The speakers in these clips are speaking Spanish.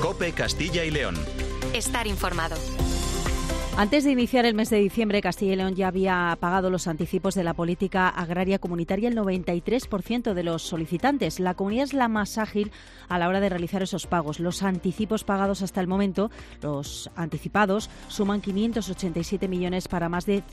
COPE Castilla y León. Estar informado. Antes de iniciar el mes de diciembre, Castilla y León ya había pagado los anticipos de la política agraria comunitaria el 93% de los solicitantes. La comunidad es la más ágil a la hora de realizar esos pagos. Los anticipos pagados hasta el momento, los anticipados, suman 587 millones para más de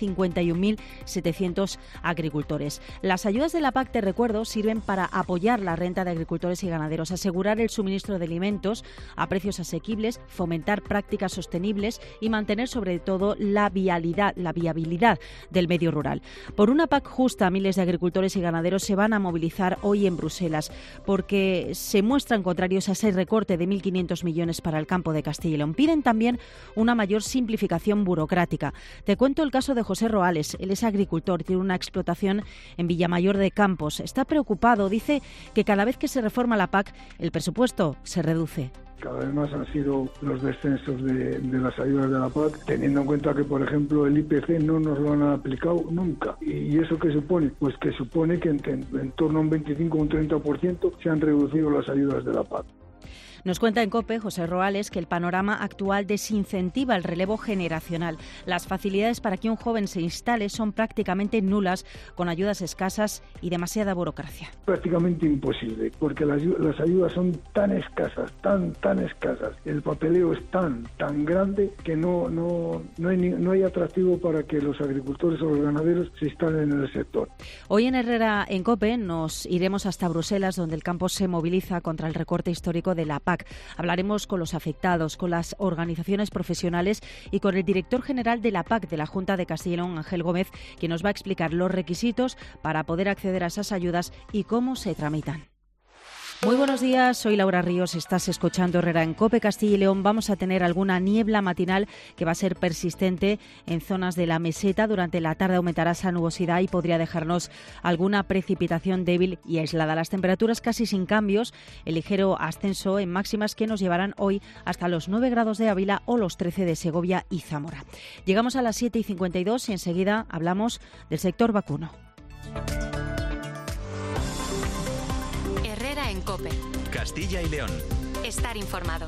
51.700 agricultores. Las ayudas de la PAC, te recuerdo, sirven para apoyar la renta de agricultores y ganaderos, asegurar el suministro de alimentos a precios asequibles, fomentar prácticas sostenibles y mantener sobre todo la viabilidad del medio rural. Por una PAC justa, miles de agricultores y ganaderos se van a movilizar hoy en Bruselas porque se muestran contrarios a ese recorte de 1.500 millones para el campo de Castilla y León. Piden también una mayor simplificación burocrática. Te cuento el caso de José Roales. Él es agricultor, tiene una explotación en Villamayor de Campos. Está preocupado, dice que cada vez que se reforma la PAC, el presupuesto se reduce. Cada vez más han sido los descensos de las ayudas de la PAC, teniendo en cuenta que, por ejemplo, el IPC no nos lo han aplicado nunca. ¿Y eso qué supone? Pues que supone que en torno a un 25 o un 30% se han reducido las ayudas de la PAC. Nos cuenta en COPE José Roales que el panorama actual desincentiva el relevo generacional. Las facilidades para que un joven se instale son prácticamente nulas, con ayudas escasas y demasiada burocracia. Prácticamente imposible, porque las ayudas son tan escasas, tan escasas. El papeleo es tan grande que no hay atractivo para que los agricultores o los ganaderos se instalen en el sector. Hoy en Herrera en COPE nos iremos hasta Bruselas, donde el campo se moviliza contra el recorte histórico de la PAC. Hablaremos con los afectados, con las organizaciones profesionales y con el director general de la PAC de la Junta de Castilla y León, Ángel Gómez, que nos va a explicar los requisitos para poder acceder a esas ayudas y cómo se tramitan. Muy buenos días, soy Laura Ríos, estás escuchando Herrera en COPE Castilla y León. Vamos a tener alguna niebla matinal que va a ser persistente en zonas de la meseta. Durante la tarde aumentará esa nubosidad y podría dejarnos alguna precipitación débil y aislada. Las temperaturas casi sin cambios, el ligero ascenso en máximas que nos llevarán hoy hasta los 9 grados de Ávila o los 13 de Segovia y Zamora. Llegamos a las 7:52 y enseguida hablamos del sector vacuno. En COPE. Castilla y León. Estar informado.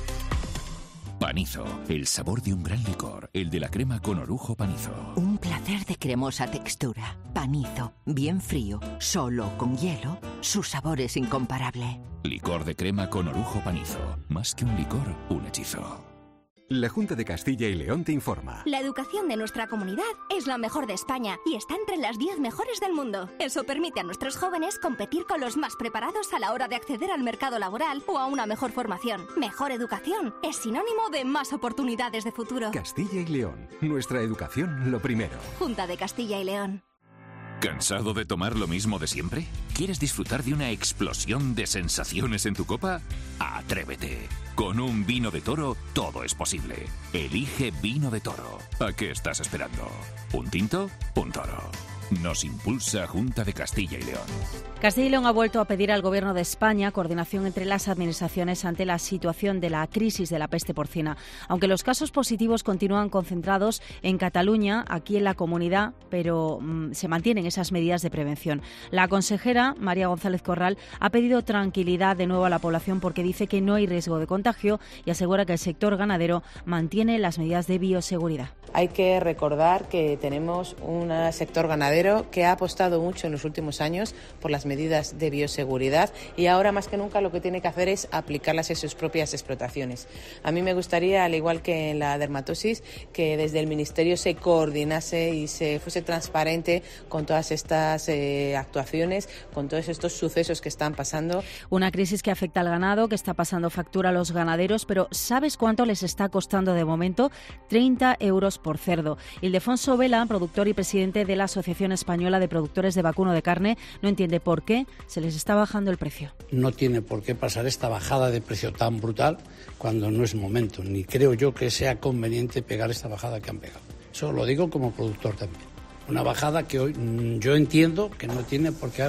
Panizo, el sabor de un gran licor, el de la crema con orujo Panizo. Un placer de cremosa textura. Panizo, bien frío, solo con hielo, su sabor es incomparable. Licor de crema con orujo Panizo. Más que un licor, un hechizo. La Junta de Castilla y León te informa. La educación de nuestra comunidad es la mejor de España y está entre las 10 mejores del mundo. Eso permite a nuestros jóvenes competir con los más preparados a la hora de acceder al mercado laboral o a una mejor formación. Mejor educación es sinónimo de más oportunidades de futuro. Castilla y León, nuestra educación lo primero. Junta de Castilla y León. ¿Cansado de tomar lo mismo de siempre? ¿Quieres disfrutar de una explosión de sensaciones en tu copa? ¡Atrévete! Con un vino de Toro todo es posible. Elige Vino de Toro. ¿A qué estás esperando? ¿Un tinto? Un toro. Nos impulsa Junta de Castilla y León. Castilla y León ha vuelto a pedir al Gobierno de España coordinación entre las administraciones ante la situación de la crisis de la peste porcina. Aunque los casos positivos continúan concentrados en Cataluña, aquí en la comunidad, pero se mantienen esas medidas de prevención. La consejera, María González Corral, ha pedido tranquilidad de nuevo a la población porque dice que no hay riesgo de contagio y asegura que el sector ganadero mantiene las medidas de bioseguridad. Hay que recordar que tenemos un sector ganadero que ha apostado mucho en los últimos años por las medidas de bioseguridad y ahora más que nunca lo que tiene que hacer es aplicarlas en sus propias explotaciones. A mí me gustaría, al igual que en la dermatosis, que desde el Ministerio se coordinase y se fuese transparente con todas estas actuaciones, con todos estos sucesos que están pasando. Una crisis que afecta al ganado, que está pasando factura a los ganaderos, pero ¿sabes cuánto les está costando de momento? 30 euros por cerdo. Ildefonso Vela, productor y presidente de la Asociación Española de Productores de Vacuno de Carne, no entiende por qué se les está bajando el precio. No tiene por qué pasar esta bajada de precio tan brutal cuando no es momento, ni creo yo que sea conveniente pegar esta bajada que han pegado. Eso lo digo como productor también. Una bajada que hoy yo entiendo que no tiene por qué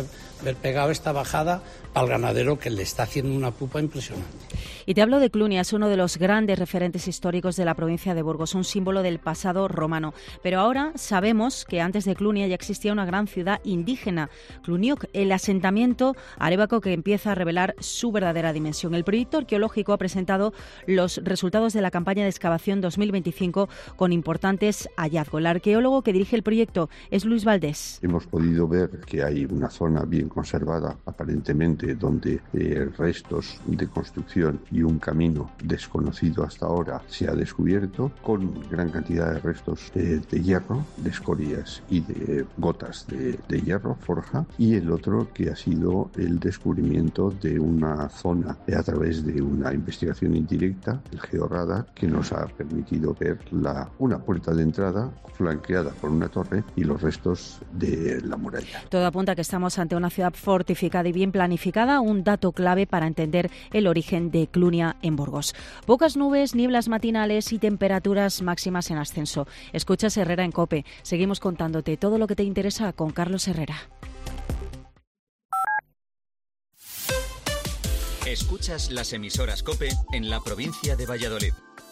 ver pegado esta bajada al ganadero, que le está haciendo una pupa impresionante. Y te hablo de Clunia, es uno de los grandes referentes históricos de la provincia de Burgos, un símbolo del pasado romano. Pero ahora sabemos que antes de Clunia ya existía una gran ciudad indígena, Cluniuc, el asentamiento arévaco que empieza a revelar su verdadera dimensión. El proyecto arqueológico ha presentado los resultados de la campaña de excavación 2025 con importantes hallazgos. El arqueólogo que dirige el proyecto es Luis Valdés. Hemos podido ver que hay una zona bien conservada, aparentemente, donde restos de construcción y un camino desconocido hasta ahora se ha descubierto, con gran cantidad de restos de hierro, de escorias y de gotas de hierro, forja, y el otro que ha sido el descubrimiento de una zona a través de una investigación indirecta, el georradar, que nos ha permitido ver una puerta de entrada flanqueada por una torre y los restos de la muralla. Todo apunta a que estamos ante una ciudad fortificada y bien planificada, un dato clave para entender el origen de Clunia en Burgos. Pocas nubes, nieblas matinales y temperaturas máximas en ascenso. Escuchas Herrera en COPE. Seguimos contándote todo lo que te interesa con Carlos Herrera. Escuchas las emisoras COPE en la provincia de Valladolid.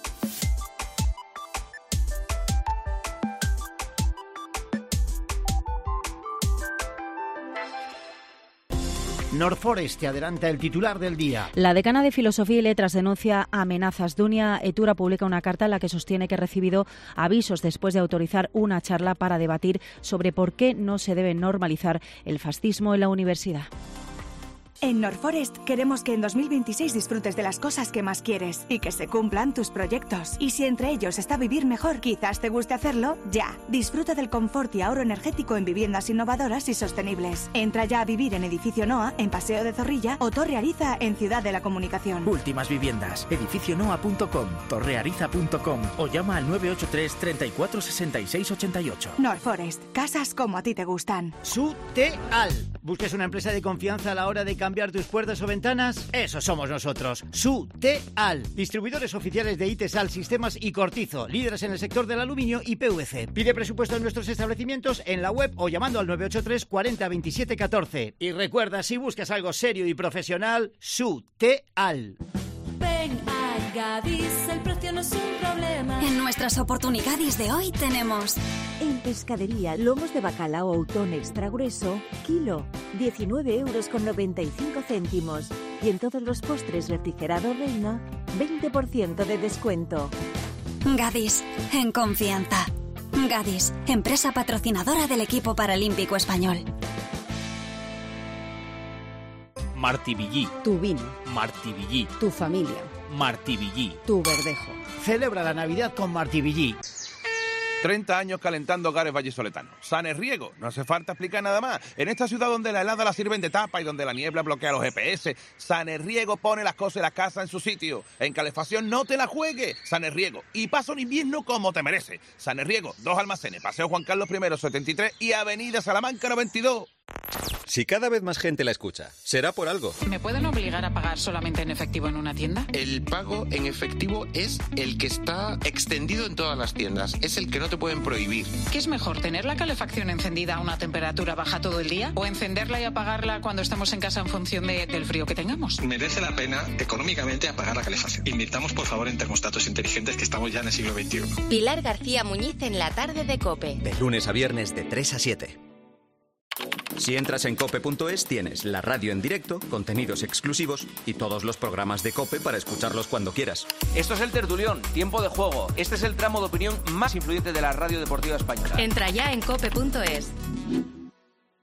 Norforest te adelanta el titular del día. La decana de Filosofía y Letras denuncia amenazas. Dunia Etura publica una carta en la que sostiene que ha recibido avisos después de autorizar una charla para debatir sobre por qué no se debe normalizar el fascismo en la universidad. En Norforest queremos que en 2026 disfrutes de las cosas que más quieres y que se cumplan tus proyectos. Y si entre ellos está vivir mejor, quizás te guste hacerlo ya. Disfruta del confort y ahorro energético en viviendas innovadoras y sostenibles. Entra ya a vivir en Edificio Noa, en Paseo de Zorrilla, o Torre Ariza, en Ciudad de la Comunicación. Últimas viviendas. edificionoa.com, torreariza.com o llama al 983 34 66 88. Norforest, casas como a ti te gustan. SUTEAL. ¿Buscas una empresa de confianza a la hora de cambiar tus puertas o ventanas? Eso somos nosotros, SUTEAL. Distribuidores oficiales de Itesal, Sistemas y Cortizo, líderes en el sector del aluminio y PVC. Pide presupuesto en nuestros establecimientos en la web o llamando al 983 40 27 14. Y recuerda, si buscas algo serio y profesional, SUTEAL. Ven a Gadis, el precio no es un problema. En nuestras oportunidades de hoy tenemos... En pescadería, lomos de bacalao Autón extra grueso, kilo, 19,95 €. Y en todos los postres refrigerado Reina, 20% de descuento. Gadis, en confianza. Gadis, empresa patrocinadora del equipo paralímpico español. Martí-Villí. Tu vino. Martí-Villí. Tu familia. Martí-Villí. Tu verdejo. Celebra la Navidad con Martí-Villí. 30 años calentando hogares vallisoletanos. Sanerriego, no hace falta explicar nada más. En esta ciudad donde la helada la sirven de tapa y donde la niebla bloquea los GPS, Sanerriego pone las cosas y la casa en su sitio. En calefacción no te la juegues. Sanerriego. Y pasa un invierno como te merece. Sanerriego, 2 almacenes, Paseo Juan Carlos I, 73 y Avenida Salamanca 92. Si cada vez más gente la escucha, será por algo. ¿Me pueden obligar a pagar solamente en efectivo en una tienda? El pago en efectivo es el que está extendido en todas las tiendas. Es el que no te pueden prohibir. ¿Qué es mejor, tener la calefacción encendida a una temperatura baja todo el día o encenderla y apagarla cuando estemos en casa en función del frío que tengamos? Merece la pena económicamente apagar la calefacción. Invirtamos, por favor, en termostatos inteligentes, que estamos ya en el siglo XXI. Pilar García Muñiz en la tarde de COPE. De lunes a viernes de 3 a 7. Si entras en cope.es tienes la radio en directo, contenidos exclusivos y todos los programas de COPE para escucharlos cuando quieras. Esto es El Tertulión, tiempo de juego. Este es el tramo de opinión más influyente de la radio deportiva española. Entra ya en cope.es.